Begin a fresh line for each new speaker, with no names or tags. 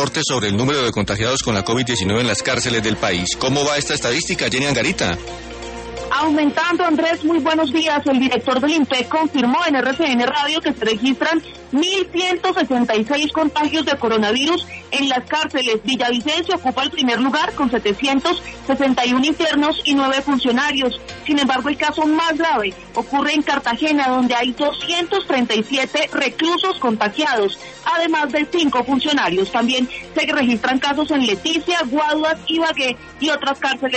reporte sobre el número de contagiados con la COVID-19 en las cárceles del país. ¿Cómo va esta estadística, Jenny Angarita?
Aumentando, Andrés, muy buenos días. El director del INPEC confirmó en RCN Radio que se registran 1.166 contagios de coronavirus en las cárceles. Villavicencio ocupa el primer lugar con 761 internos y 9 funcionarios. Sin embargo, el caso más grave ocurre en Cartagena, donde hay 237 reclusos contagiados, además de 5 funcionarios. También se registran casos en Leticia, Guaduas, Ibagué y otras cárceles